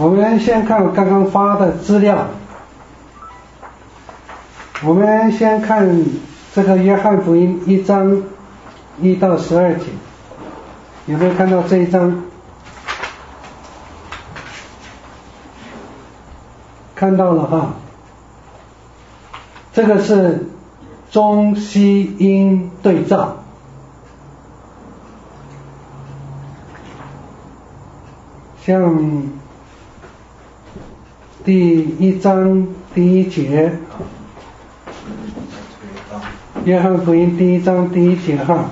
我们先看刚刚发的资料，我们先看这个约翰福音1章1到12节，有没有看到这一章？看到了哈，这个是中西英对照。像第1章第1节，约翰福音第1章第1节哈，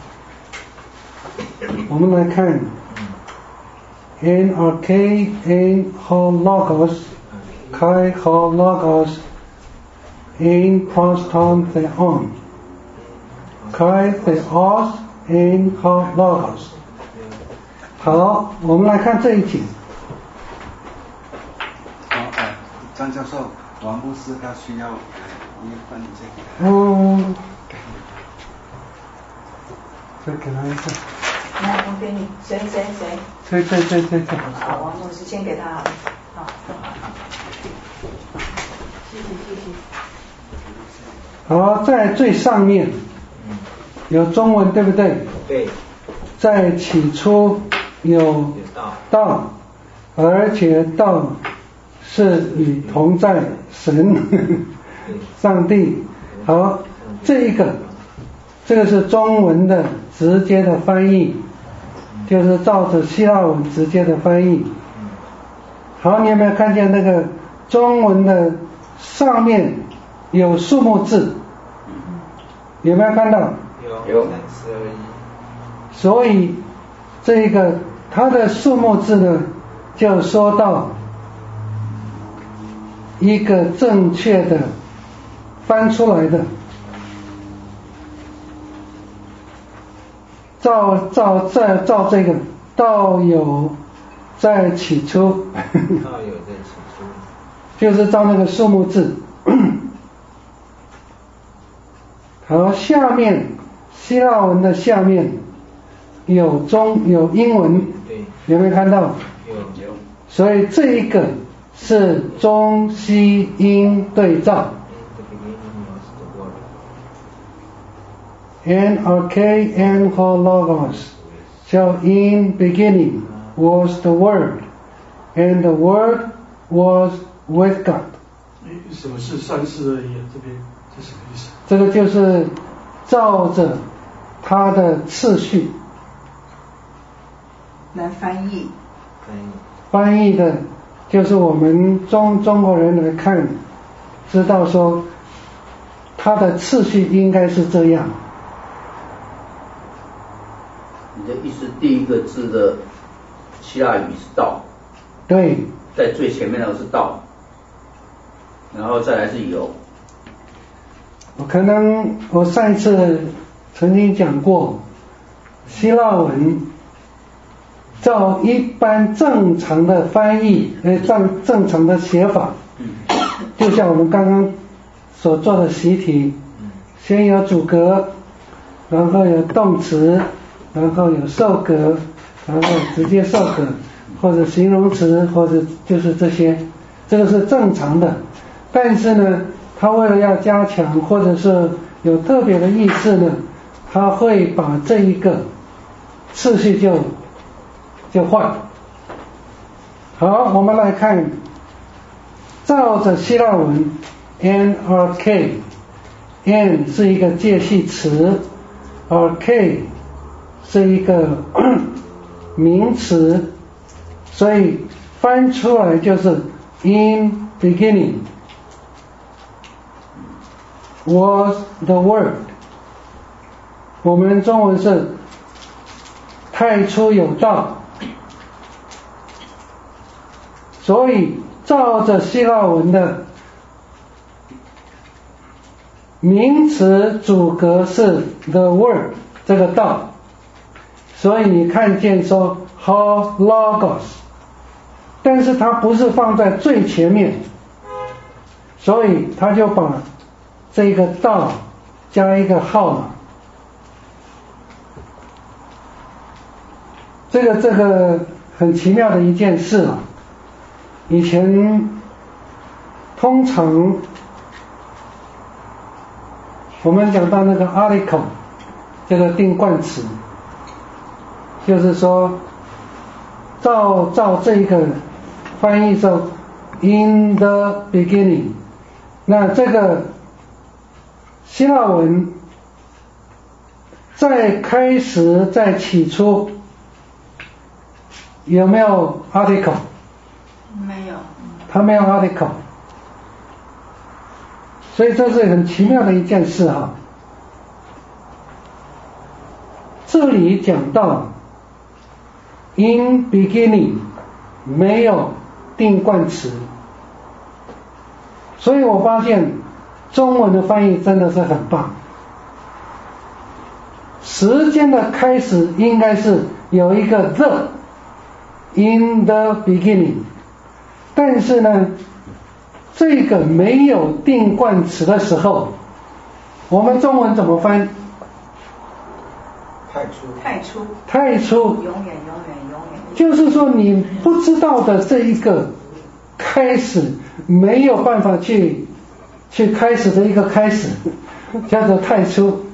我们来看 NRK en ho logos kai ho logos en proston theon kai theos en ho logos。 好，我们来看这一节。 张教授，王牧师他需要一份这个。 再给他一份。 来，我给你，谁？ 对。 好，王牧师先给他。好，谢谢。 好，在最上面有中文，对不对？ 对。 在起初有道，而且道是与同在神上帝。好，这个是中文的直接的翻译，就是照着希腊文直接的翻译。好，你有没有看见那个中文的上面有数目字？有没有看到？ 有。 所以这个它的数目字呢，就说到一个正确的翻出来的，照这个道有在起初，就是照那个数目字。好，下面希腊文的下面有英文，有没有看到？有。所以这一个是中西英对照。NRK en ho logos, so in beginning was the Word, and the Word was with God。 什么是三世而已？这边这什么意思？ 这个就是照着它的次序来翻译。 翻译的就是我们中国人来看，知道说它的次序应该是这样。 你的意思，第一个字的希腊语是道， 对， 在最前面那个是道，然后再来是有。 我上一次曾经讲过，希腊文照一般正常的翻译，正常的写法，就像我们刚刚所做的习题，先有主格，然后有动词，然后有受格，然后直接受格，或者形容词，或者就是这些，这个是正常的。但是呢，他为了要加强，或者是有特别的意思呢，他会把这一个次序就换。好，我们来看，照着希腊文 NRK， N 是一个介系词，而 K 是一个名词，所以翻出来就是 In beginning was the Word。 我们中文是太初有道，所以照着希腊文的名词主格是 the Word 这个道，所以你看见说 ho logos， 但是它不是放在最前面，所以他就把这个道加一个号了。这个很奇妙的一件事啊。 以前通常我们讲到那个 article 这个定冠词，就是说照这个翻译说 in the beginning， 那这个希腊文在开始在起初有没有 article？ 没有， 它没有 article， 所以这是很奇妙的一件事哈。这里讲到 in beginning 没有定冠词，所以我发现中文的翻译真的是很棒。时间的开始应该是有一个 the in the beginning， 但是呢这个没有定冠词的时候，我们中文怎么翻？太初， 永远， 就是说你不知道的这一个开始，没有办法去开始的一个开始，叫做太初。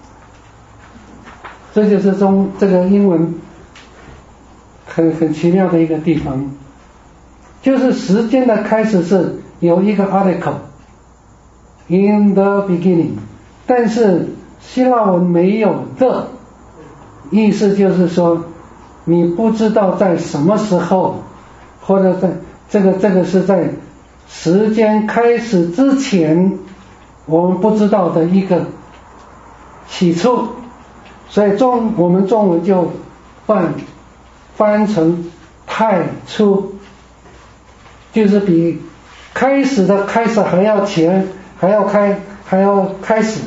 这就是这个英文很奇妙的一个地方，就是时间的开始是有一个 article in the beginning， 但是希腊文没有 the， 意思就是说你不知道在什么时候，或者在这个是在时间开始之前我们不知道的一个起初，所以我们中文就翻成太初，就是比开始的开始还要前，还要开始，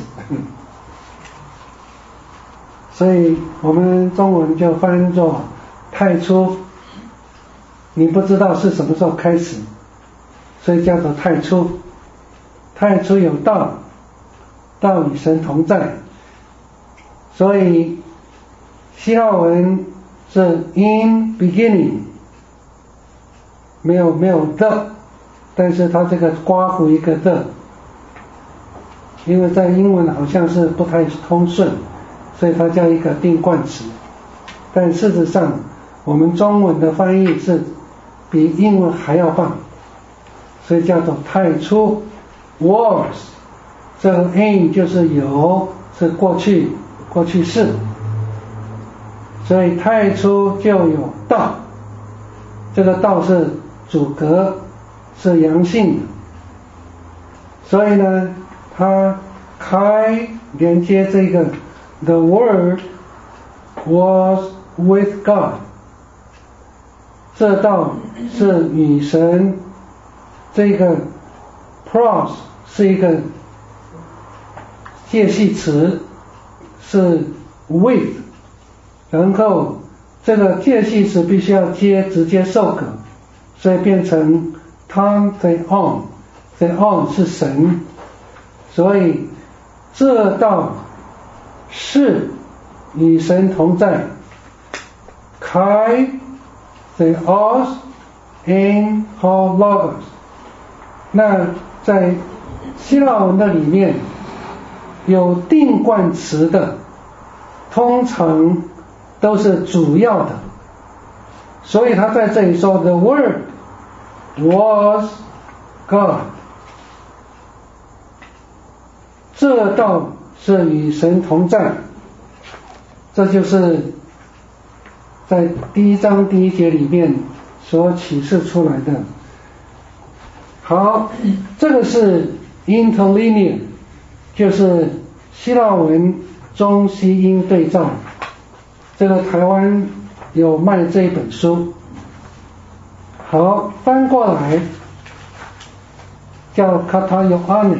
所以我们中文就翻作太初，你不知道是什么时候开始，所以叫做太初。太初有道，道与神同在，所以希腊文是 in beginning， 没有 the， 但是它这个刮胡一个 the， 因为在英文好像是不太通顺，所以它叫一个定冠词，但事实上我们中文的翻译是比英文还要棒，所以叫做太初 was， 这个 in 就是有，是过去式，所以太初就有道，这个道是主格，是阳性的，所以呢它开连接这个 the word was with God， 这道是与神，这个 pros 是一个介系词，是 with， 然后这个介系词必须要直接受格，所以变成 Tom theon 是神，所以这道是与神同在，kai theos in ho logos。 那在希腊文的里面有定冠词的通常都是主要的，所以他在这里说 the word was God， 这道是与神同在，这就是在第1章第1节里面所启示出来的。好，这个是 interlinear， 就是希腊文中西英对照，这个台湾有卖这一本书。好，翻过来叫 Katayoane，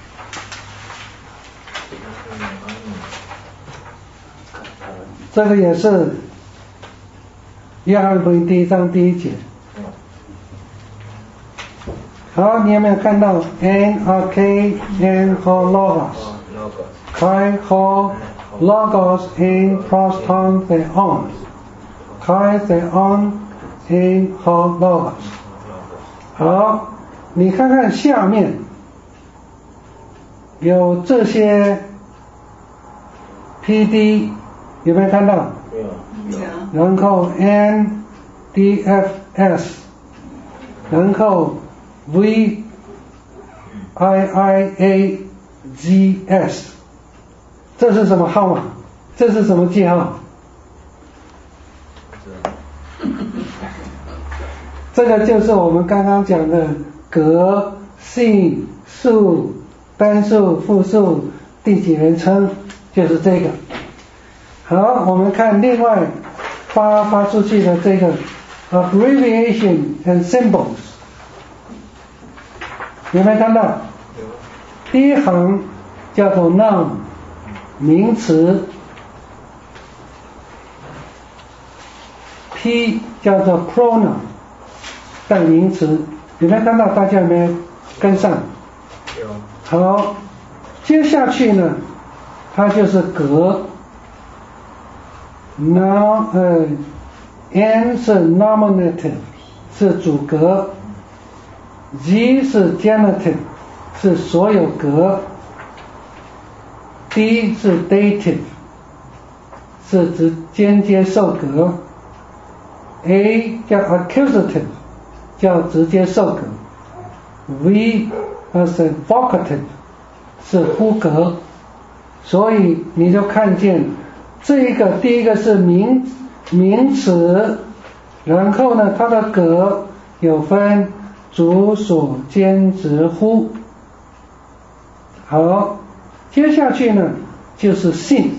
这个也是约翰福音第1章第1节。好，你有没有看到 NRK and ho logos， kai ho logos in proston theon， kai theon in ho logos， 好，你看看下面有这些 PD 有没有看到？ 没有。 然后 NDFS， 然后 VIIAGS， 这是什么号码？这是什么记号？这个就是我们刚刚讲的格、姓、数、单数、复数、第几人称，就是这个。好，我们看另外发出去的这个 abbreviation and symbols， 有没有看到？第一行叫做 noun， 名词。P 叫做 pronoun， 代名词，有没有看到？大家有没有跟上？ 有。 好，接下去呢，它就是格。N 是 nominative， 是主格。G 是 genitive， 是所有格。D 是 dative， 是指间接受格。A 叫 accusative， 叫直接受格。V 是 vocative， 是呼格。所以你就看见这一个，第一个是名词，然后呢它的格有分主所兼直呼。好，接下去呢就是姓，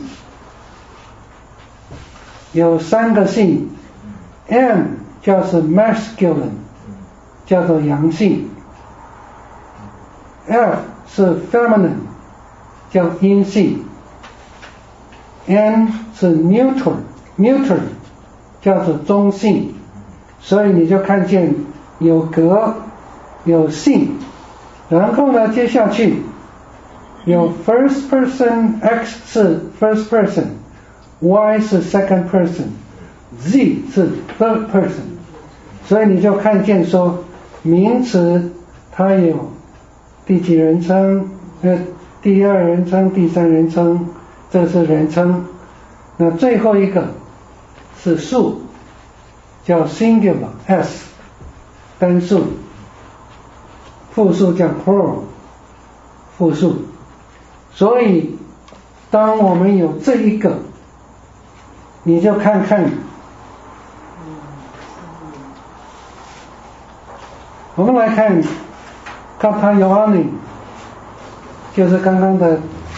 有3个姓。M 叫是 masculine， 叫做阳性。F 是 feminine， 叫阴性。N 是 neuter， 叫做中性。所以你就看见有格有姓，然后呢接下去有 first person， X 是 first person， Y 是 second person，Z 是 third person， 所以你就看见说名词它有第几人称，第二人称、第三人称，这是人称。那最后一个是数，叫 singular S， 单数。复数叫 plural， 复数。所以当我们有这一个，你就看看，我们来看 Kata Yohani， 就是刚刚的。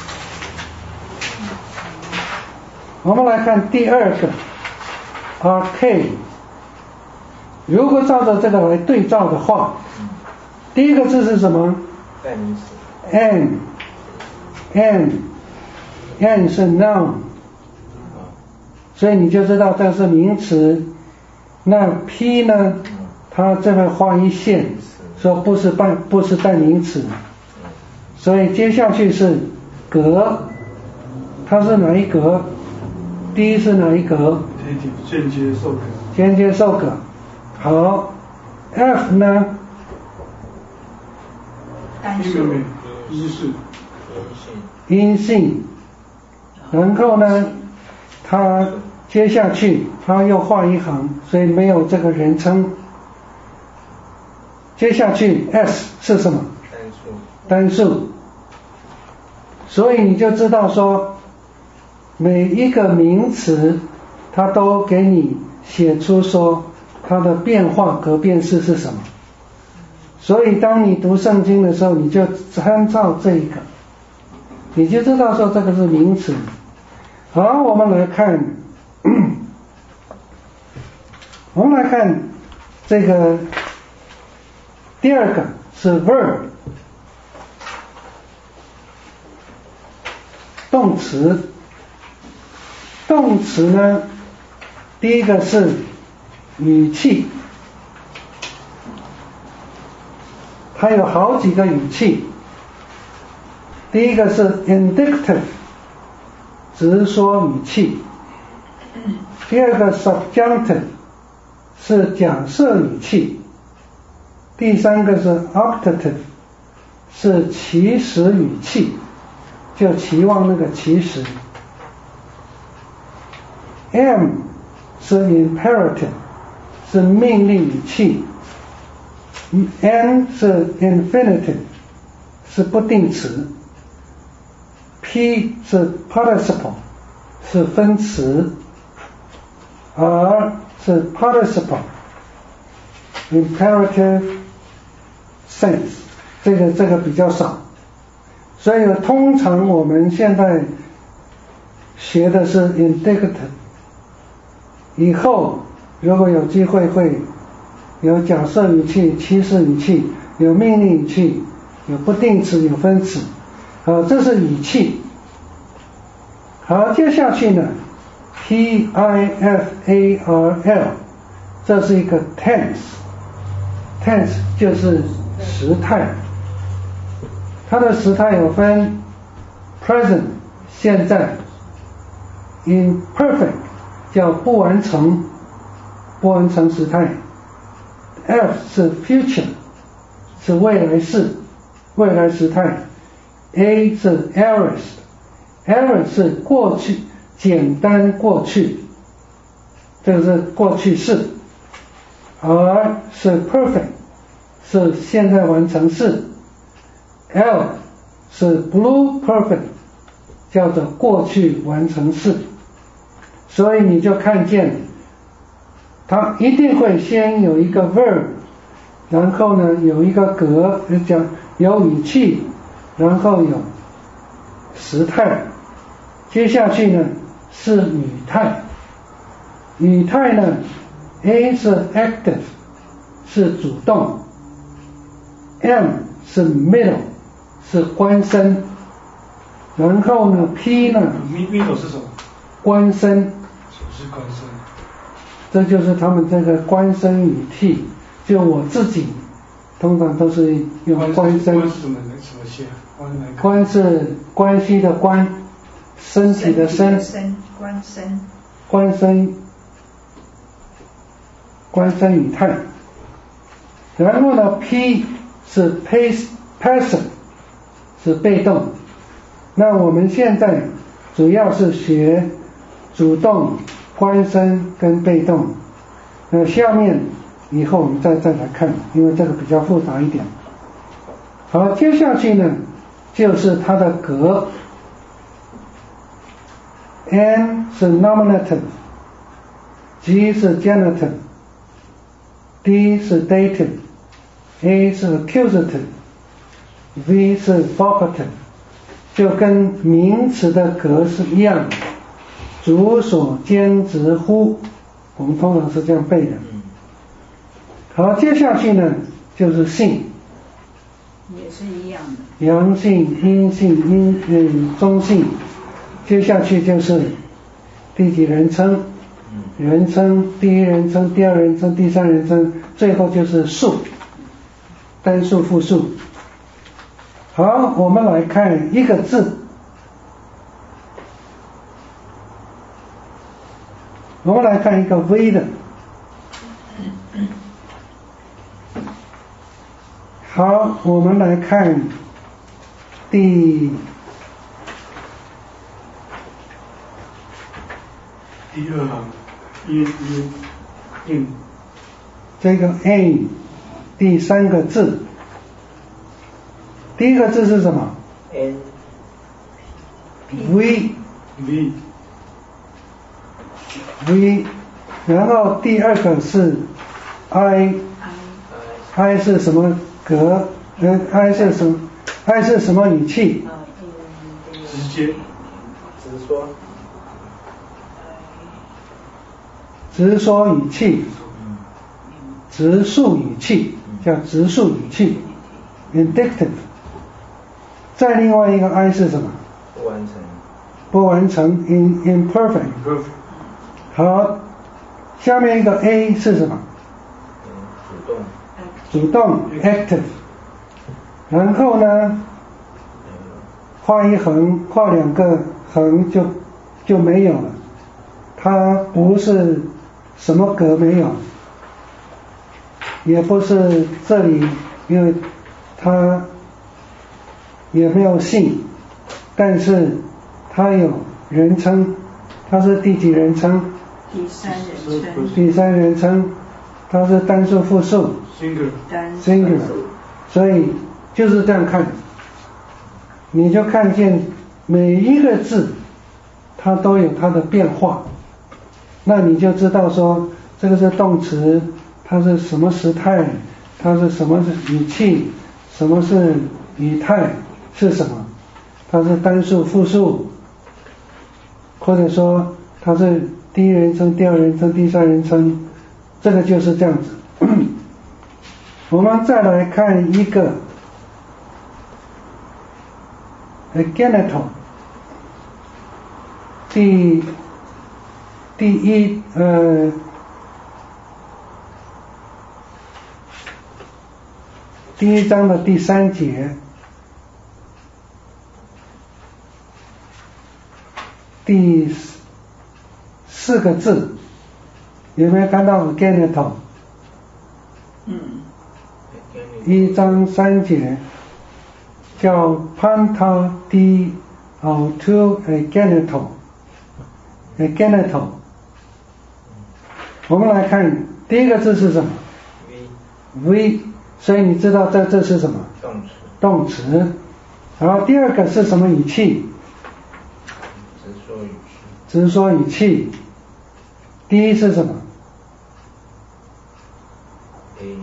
我们来看第二个 Arcade， 如果照着这个来对照的话，第一个字是什么？ 代名词。 N 是 noun， 所以你就知道这是名词。那 P 呢，它这边画一线，说不是代名词，所以接下去是格，它是哪一格？第一是哪一格？ 间接受格。 间接受格。好 ，F 呢？ 单数。 阴性。然后呢，它接下去它又画一行，所以没有这个人称。接下去 S 是什么？单数。所以你就知道说，每一个名词它都给你写出说它的变化格变式是什么。所以当你读圣经的时候，你就参照这一个，你就知道说这个是名词。好，我们来看这个第二个是 verb， 动词。动词呢，第一个是语气，它有好几个语气。第一个是 indicative， 直说语气。第二个 subjunctive， 是假设语气。第第三个是 optative， 是祈使语气，就期望那个祈使。M 是 imperative， 是命令语气。N 是 infinitive， 是不定词。P 是 participle， 是分词。R 是 participle， imperative sense， 这个比较少，所以通常我们现在学的是 indicative， 以后如果有机会会有假设语气、祈使语气，有命令语气，有不定词，有分词。好，这是语气。好，接下去呢 ，P-I-F-A-R-L， 这是一个 tense，tense 就是时态。它的时态有分 present 现在， imperfect 叫不完成时态。F 是 future， 是未来式，未来时态。A 是 aorist 是过去，简单过去，这个是过去式。R 是 perfect， 是现在完成式。L 是 blue perfect， 叫做过去完成式。所以你就看见它一定会先有一个 verb， 然后呢有一个格，讲有语气，然后有时态，接下去呢是语态。语态呢 A 是 active， 是主动。M 是 middle， 是官声。然后呢 P 呢 middle 是什么？ 官声。 什么是官声？ 这就是他们这个官声语气，就我自己通常都是用官声。 官是什么写？ 官是关系的关，身体的身。官声语态。然后呢 P 是 passive， 是被动。那我们现在主要是学主动、官声跟被动。下面以后我们再来看，因为这个比较复杂一点。好，接下去呢就是它的格。N 是 nominative， G 是 genitive， D 是 dative， A 是 accusative， V 是 vocative， 就跟名词的格是一样，主所兼职乎，我们通常是这样背的。好，接下去呢就是性， 也是一样的， 阳性、阴性、中性。接下去就是第几人称，人称、第一人称、第二人称、第三人称，最后就是数，单数、复数。好，我们来看一个字，我们来看一个 V 的。好，我们来看第二行in 这个 A 第三个字，第一个字是什么 N ？V， 然后第二个是 I 是什么格？I 是什么？ I 是什么语气？ 直接直说直说语气，直述语气叫直述语气 indicative。 再另外一个 I 是什么？不完成 imperfect。 好，下面一个 A 是什么？主动 active。 然后呢画一横，画两个横就没有了，它不是什么格没有。 也不是这里，因为他也没有姓，但是他有人称，他是第几人称？ 第三人称。 第三人称，他是单数复数 singular， 所以就是这样看，你就看见每一个字它都有它的变化，那你就知道说这个是动词，它是什么时态，它是什么是语气，什么是语态是什么，它是单数复数，或者说它是第一人称、第二人称、第三人称，这个就是这样子。我们再来看一个 genital， 第一章的第3节，第4个字，有没有看到 genital？ 1章3节叫 Panta di auto genital。 我们来看第一个字是什么 ？V， 所以你知道这是什么？动词。然后第二个是什么语气？直说语气。第一是什么？A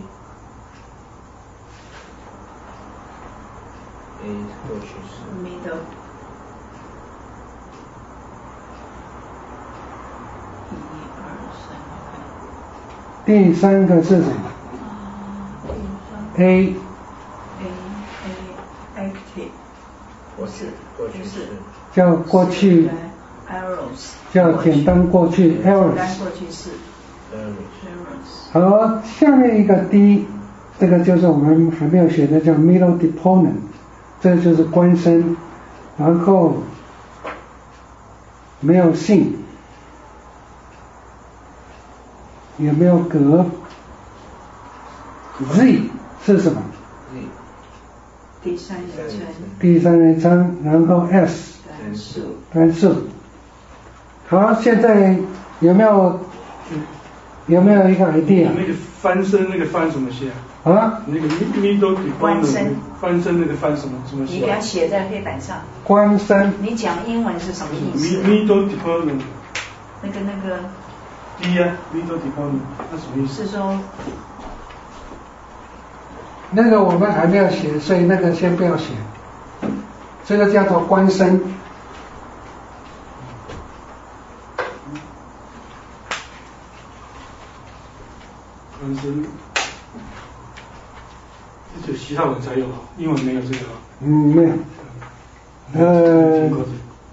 过去式 middle。 第三个是什么？A active 过去式叫过去，叫简单过去 errors。 好，下面一个 D， 这个就是我们还没有学的叫 middle deponent， 这就是官声，然后没有姓，也没有格。 Z 是什么？ 第三人称。 第三人称，然后 S 单数。好，现在有没有一个 idea？ 那个翻身那个翻怎么写啊？ 那个 middle deponent 翻身那个翻什么写？ 你给它写在黑板上。 官声。 你讲英文是什么意思 ？middle deponent。 那个。 第一啊 ，middle deponent 那什么意思？ 是说。 那个我们还没有写，所以那个先不要写。这个叫做官声。 官声，这就希腊文才有，英文没有这个。 没有。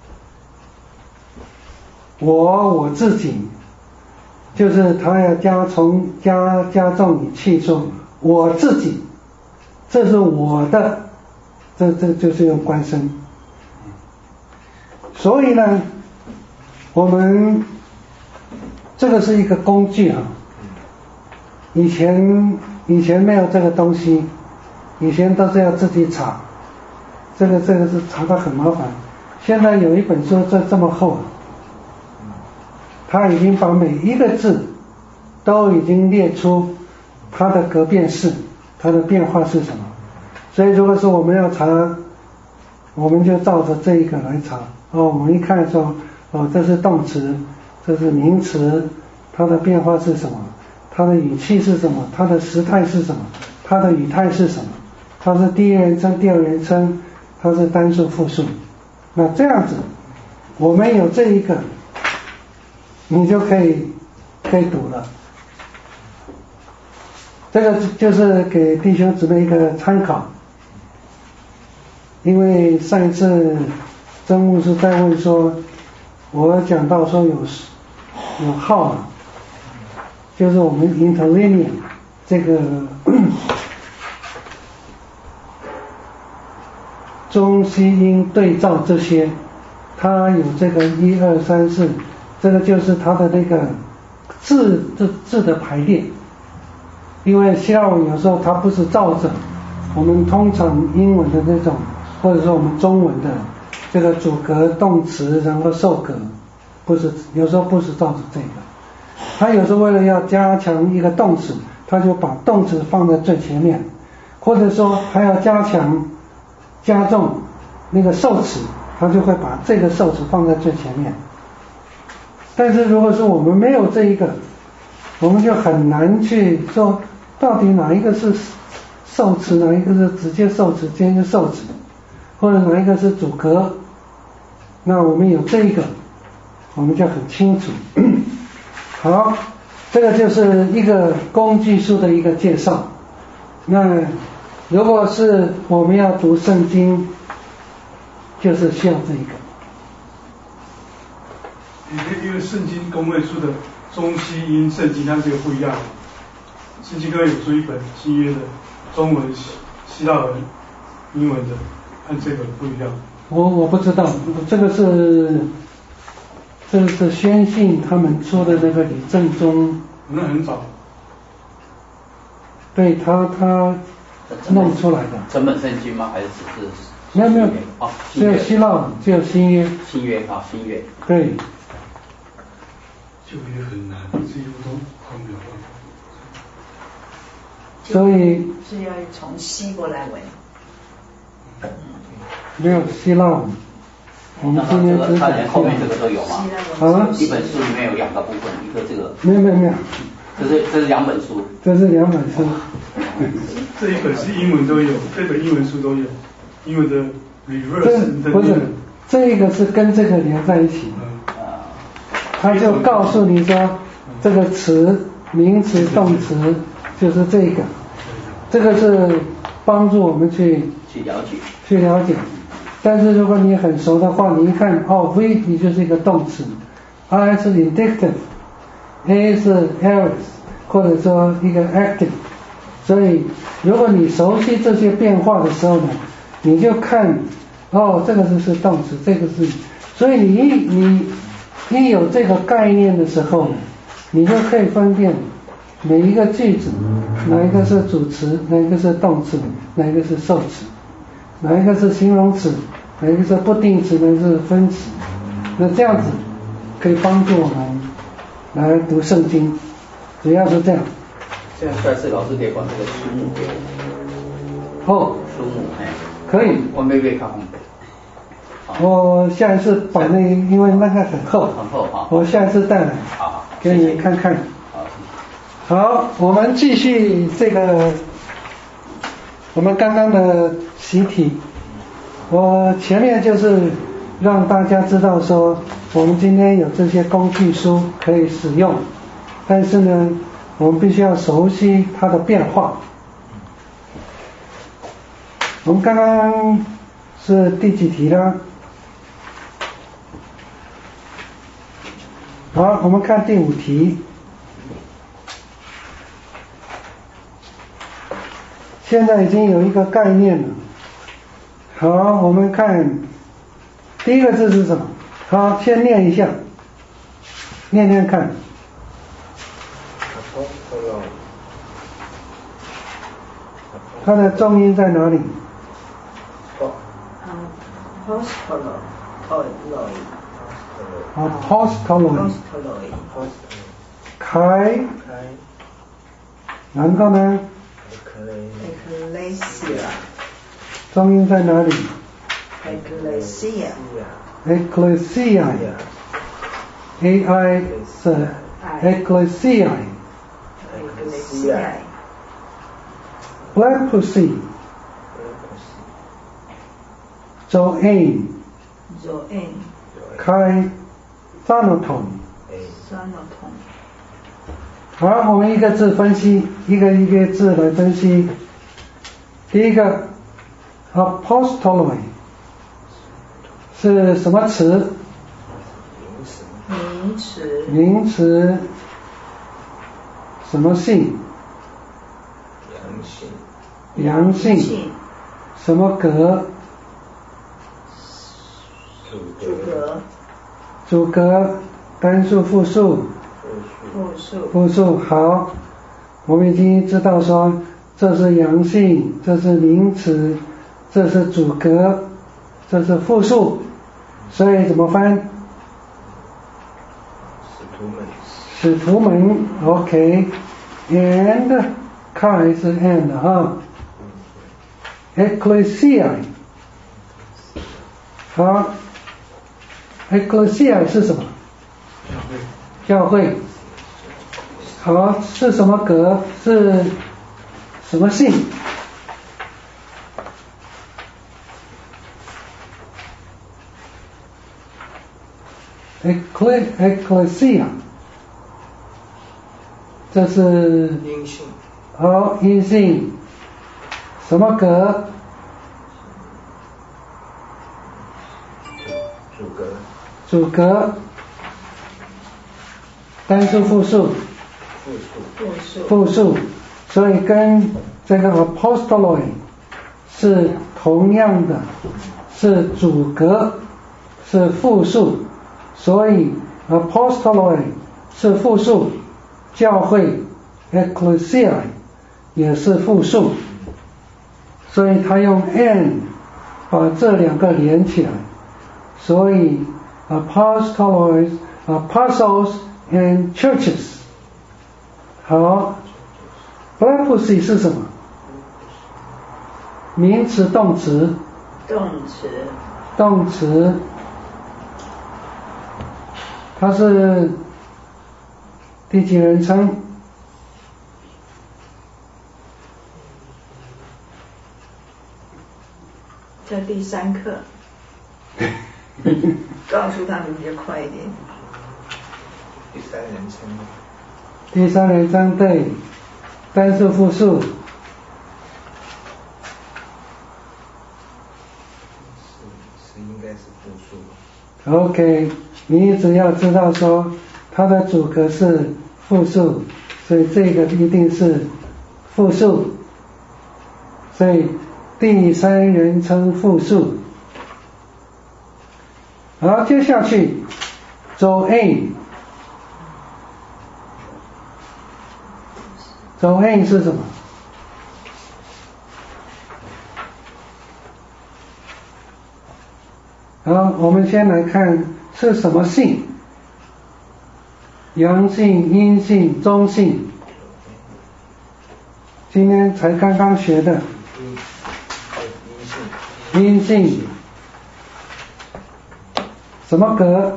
我自己，就是他要加重语气说我自己。这是我的，这就是用官声。所以呢，我们这个是一个工具啊。以前没有这个东西，以前都是要自己查，这个是查得很麻烦。现在有一本书这么厚，它已经把每一个字都已经列出它的格变式。它的变化是什么？所以如果说我们要查，我们就照着这一个来查。我们一看说，这是动词，这是名词，它的变化是什么？它的语气是什么？它的时态是什么？它的语态是什么？它是第一人称、第二人称，它是单数、复数。那这样子，我们有这一个，你就可以读了。这个就是给弟兄姊妹一个参考，因为上一次曾牧师在问说，我讲到说有号码，就是我们 interlinear 这个中西音对照这些，它有这个1、2、3、4，这个就是它的那个字的排列。 因为希腊文有时候它不是照着我们通常英文的那种，或者说我们中文的这个主格、动词然后受格，不是，有时候不是照着这个，他有时候为了要加强一个动词，他就把动词放在最前面，或者说还要加重那个受词，他就会把这个受词放在最前面。但是如果说我们没有这一个，我们就很难去说到底哪一个是受词，哪一个是直接受词兼一个受词，或者哪一个是主格。那我们有这一个，我们就很清楚。好，这个就是一个工具书的一个介绍。那如果是我们要读圣经，就是需要这一个。 因为圣经公会书的中西英圣经它这个不一样，圣经公会有出一本新约的中文、希腊文、英文的，和这个不一样。 我不知道，这个是宣信他们出的那个李正宗， 那很早。 对他弄出来的。 整本圣经吗？还是只是？ 没有， 哦， 只有希腊，只有新约。 新约啊，新约。 对。 旧约很难，几乎都没有办法。 所以是要从希伯来文。 没有希腊文，我们今天只他连后面这个都有吗？ 啊， 一本书里面有2个部分，一个这个。 没有。 这是2本书。 这是2本书。 这一本是英文都有，这本英文书都有，英文的 reverse 的。 不是，这个是跟这个连在一起的。他就告诉你说，这个词、名词、动词就是这个，这个是帮助我们去了解。但是如果你很熟的话，你一看V 你就是一个动词 ，I 是 indicative，A 是 aorist， 或者说一个 active。所以如果你熟悉这些变化的时候呢，你就看这个是动词，这个是，所以你一有这个概念的时候，你就可以分辨每一个句子哪一个是主词，哪一个是动词，哪一个是受词，哪一个是形容词，哪一个是不定词，哪一个是分词。那这样子可以帮助我们来读圣经，主要是这样。 这样下次老师可以把这个书目给我。书目可以。 我没看红本。 我下一次把因为那个很厚啊， 我下一次带来给你看看。好，我们继续这个我们刚刚的习题。我前面就是让大家知道说，我们今天有这些工具书可以使用，但是呢，我们必须要熟悉它的变化。我们刚刚是第几题呢？好，我们看第5题。现在已经有一个概念了。好，我们看第一个字是什么？好，先念一下，念看。它的重音在哪里？apostoloi。开，然后呢？重音在哪里 ？ecclesia。AI 是 ecclesia。leprosy。zoan。开 thanaton。好，我们一个字分析，一个字来分析。第一个 apostoloi 是什么词？名词。什么性？阳性。什么格？主格。单数复数？复数。好， 我们已经知道说这是阳性，这是名词，这是主格，这是复数，所以怎么翻？使徒们 OK and 看是 and 哈 Ecclesia 好 Ecclesia 是什么？教会。好，是什么格？是什么姓？Ecclesia 这是阴性。 好，阴性。什么格？主格。单数复数？复数。所以跟这个 apostoloi 是同样的，是主格，是复数。所以 apostoloi 是复数，教会 ecclesia 也是复数，所以他用 and 把这两个连起来，所以 apostles and churches。 好 Blackpussy 是什么？名词动词？动词。它是第几人称？ 在第3课。告诉他们比较快一点。 第3人称。 第3人称对，单数复数。 是应该是复数。 OK， 你只要知道说它的主格是复数，所以这个一定是复数，所以第3人称复数。好，接下去Zoe。Zoe 是什么？好，我们先来看是什么性，阳性、阴性、中性，今天才刚刚学的。阴性，什么格？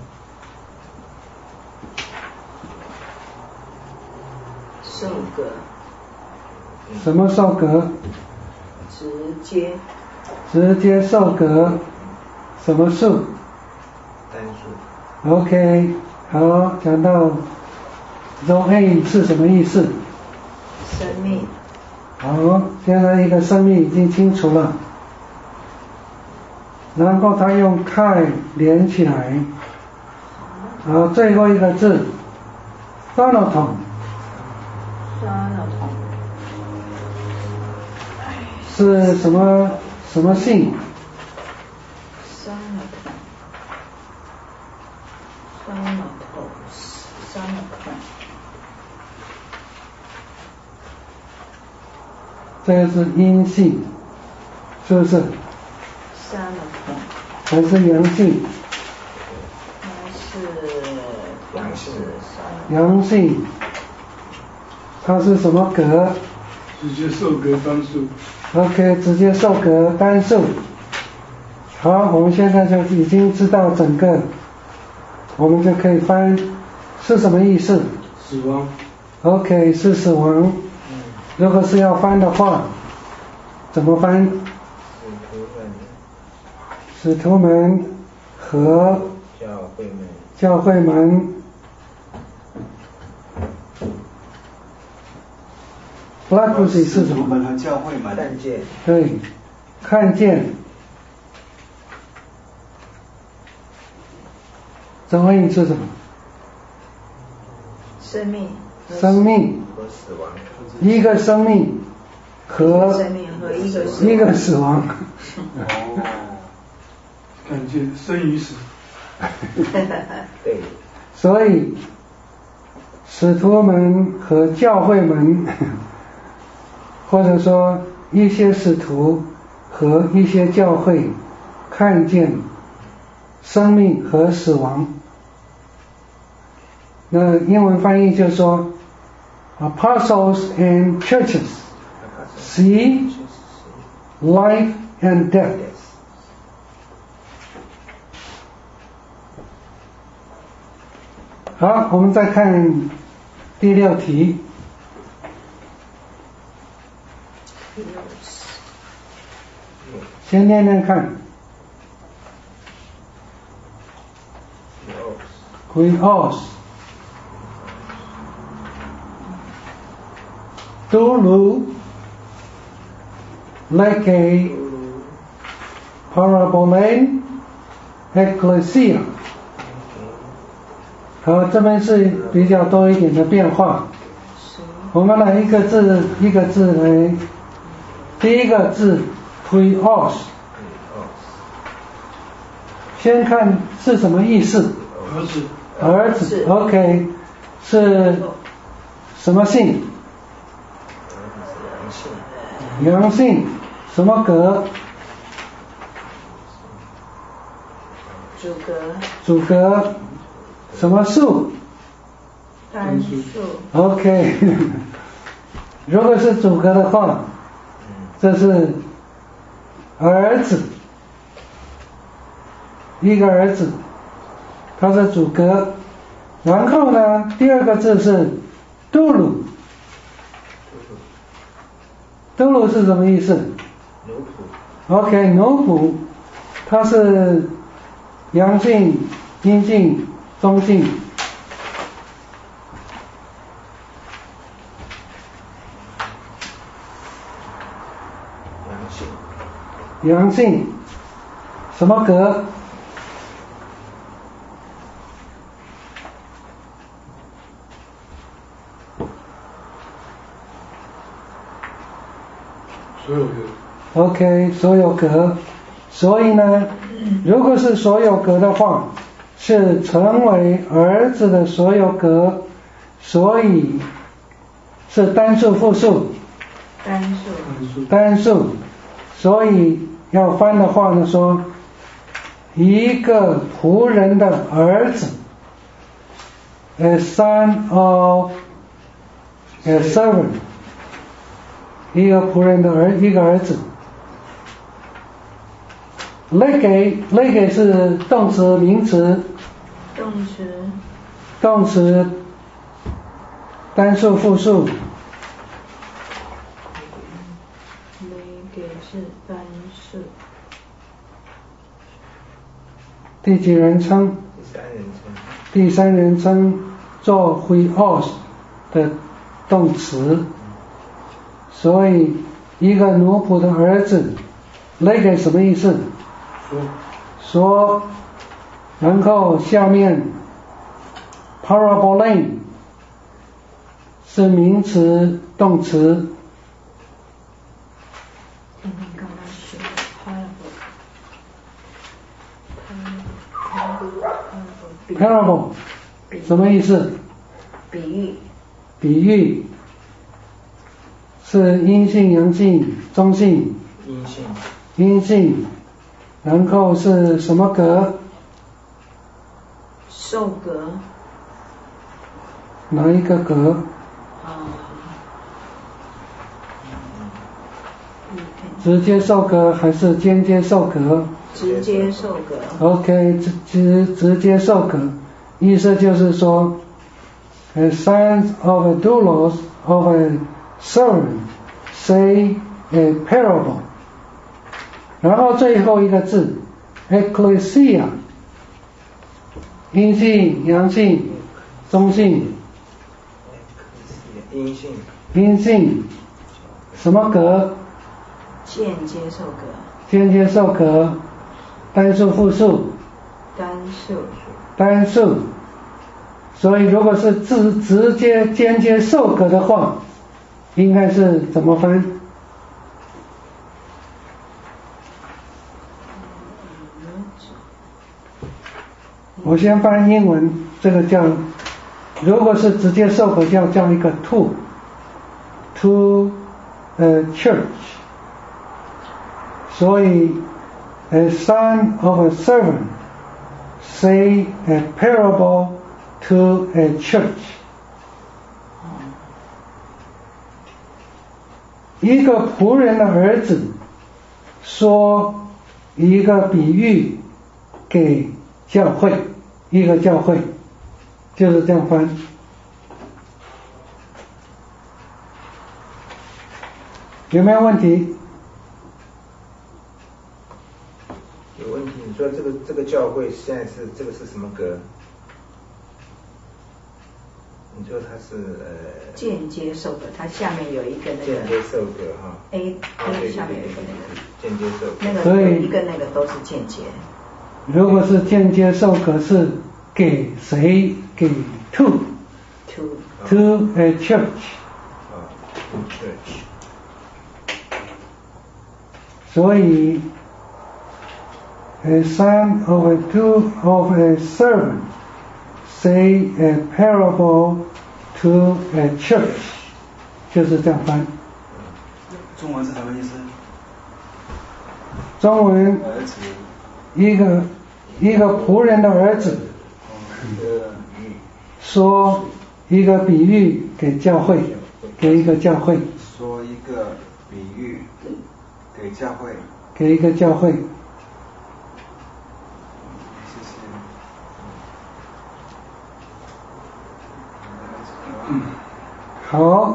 受格。 什么受格？直接受格。什么数？ 单数。 OK， 好，讲到 Zoe 是什么意思？ 生命。 好，现在一个生命已经清楚了，然后他用 kai 连起来。好，最后一个字 Thanaton。是什么性？这个是阴性，是不是？还是阳性？阳性。它是什么格？ 直接受格单数。 OK， 直接受格单数。好，我们现在就已经知道整个，我们就可以翻是什么意思？ 死亡。 OK， 是死亡。如果是要翻的话，怎么翻？使徒们和教会们。Blackpussy 是什么？ 使徒们和教会们。 看见。 对，看见。Zoe 是什么？ 生命。 生命。 和死亡。 一个生命和一个死亡。 看见生与死。 对。 所以使徒们和教会们，或者说一些使徒和一些教会看见生命和死亡。那英文翻译就说 Apostles and churches see life and death。 好，我们再看第6题。先念念看。Huios Dulu Leke Parabolane Ecclesia。 好，这边是比较多一点的变化。我们来一个字一个字来。第一个字 Huios， 先看是什么意思？儿子 OK， 是什么姓？阳性。什么格？主格。什么数？ 单数。 OK 如果是主格的话，这是儿子，一个儿子，他是主格。然后呢，第二个字是杜鲁。杜鲁是什么意思？ 奴仆。 OK， 奴仆，它是阳性、阴性、中性。阳性。什么格？ 所有格。 OK， 所有格。所以呢，如果是所有格的话，是成为儿子的所有格，所以是单数复数？单数。所以要翻的话呢，说一个仆人的儿子 ，a son of a servant， 一个仆人的一个儿子。Lege 是动词名词？动词单数复数？ Lege 是单数。 第几人称？第三人称做 Huios 的动词。所以一个奴仆的儿子 Lege 什么意思？说。然后下面 Parabolane 是名词动词。Parable 什么意思？比喻。是阴性、阳性、中性？阴性。然后是什么格？ 受格。 哪一个格？直接受格还是间接受格？ 直接受格。 OK， 直接受格，意思就是说 ，a son of a doulos of a servant say a parable。然后最后一个字 ，ecclesia， 阴性、阳性、中性？阴性。什么格？ 间接受格。 间接受格。单数复数？单数。所以如果是直接间接受格的话，应该是怎么翻？我先翻英文，这个叫如果是直接授课，就要叫一个 to church。所以 a son of a servant say a parable to a church。一个仆人的儿子说一个比喻给教会，一个教会就是这样翻。有没有问题？ 有问题。你说这个教会现在是这个是什么格？你说它是间接授课，它下面有一个那个间接授课哈 A 下面有一个那个间接授课， 那个有一个那个都是间接。 如果是间接授课是给谁？给 to a church。 church。 所以 a son of a servant say a parable to a church， 就是这样翻。 中文是什么意思？ 中文儿子， 一个仆人的儿子说一个比喻给教会，给一个教会。 说一个比喻给教会。 给一个教会。 谢谢。 好，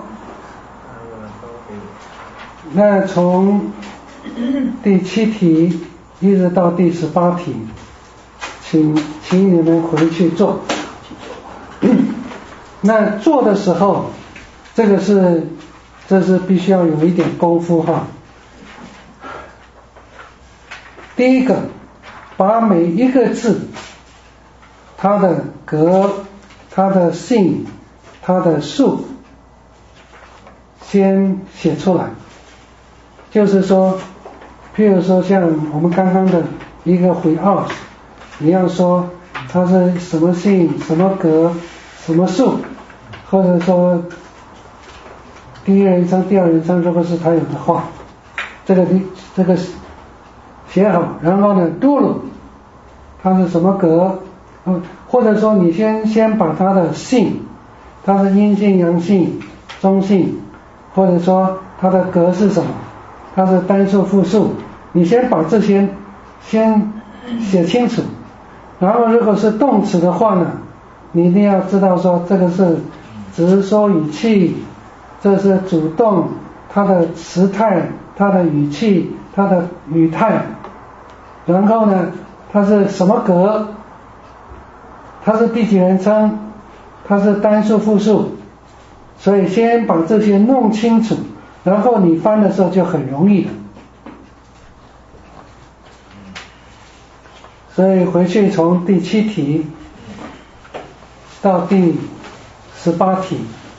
那从第7题一直到第18题，请你们回去做。那做的时候，这是必须要有一点功夫哈。第一个，把每一个字，它的格、它的姓、它的数，先写出来。就是说，譬如说像我们刚刚的一个回奥，你要说它是什么姓、什么格、什么数，或者说第一人称、第二人称，如果是他有的话，这个写好，然后呢，嘟噜，它是什么格？或者说你先把它的姓，它是阴性、阳性、中性，或者说它的格是什么？它是单数、复数，你先把这些先写清楚。然后如果是动词的话呢，你一定要知道说这个是直说语气，这是主动，它的时态、它的语气、它的语态。然后呢，它是什么格？它是第几人称？它是单数、复数？所以先把这些弄清楚，然后你翻的时候就很容易了。所以回去从第7题到第18题，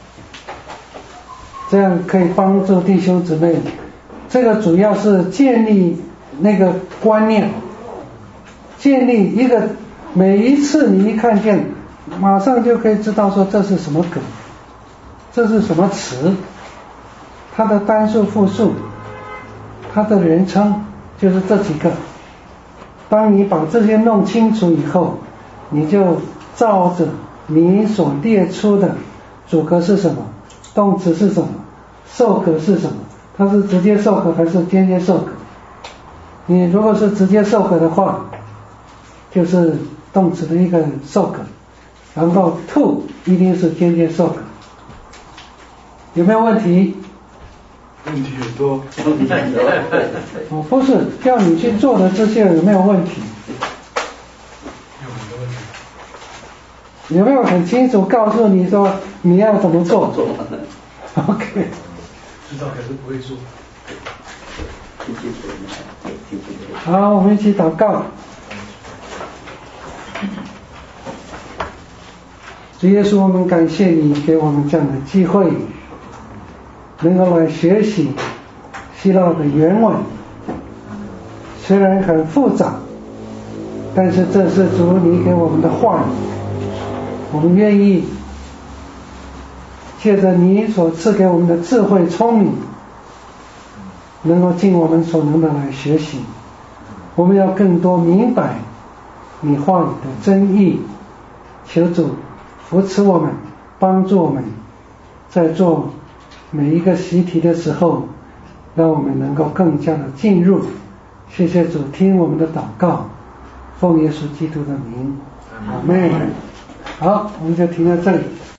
这样可以帮助弟兄姊妹。这个主要是建立那个观念，建立一个每一次你一看见，马上就可以知道说这是什么梗，这是什么词，它的单数、复数，它的人称，就是这几个。当你把这些弄清楚以后，你就照着你所列出的主格是什么，动词是什么，受格是什么，它是直接受格还是间接受格。你如果是直接受格的话，就是动词的一个受格，然后 to 一定是间接受格。有没有问题？ 问题很多。 不是叫你去做的这些有没有问题？ 有很多问题。 有没有很清楚告诉你说你要怎么做？OK。 知道还是不会做。 好，我们一起祷告。主耶稣，我们感谢你给我们这样的机会，能够来学习希腊的原文。虽然很复杂，但是这是主你给我们的话语，我们愿意借着你所赐给我们的智慧聪明，能够尽我们所能的来学习。我们要更多明白你话语的真意，求主扶持我们，帮助我们在做每一个习题的时候，让我们能够更加的进入。谢谢主，听我们的祷告，奉耶稣基督的名，阿们。好，我们就停在这里。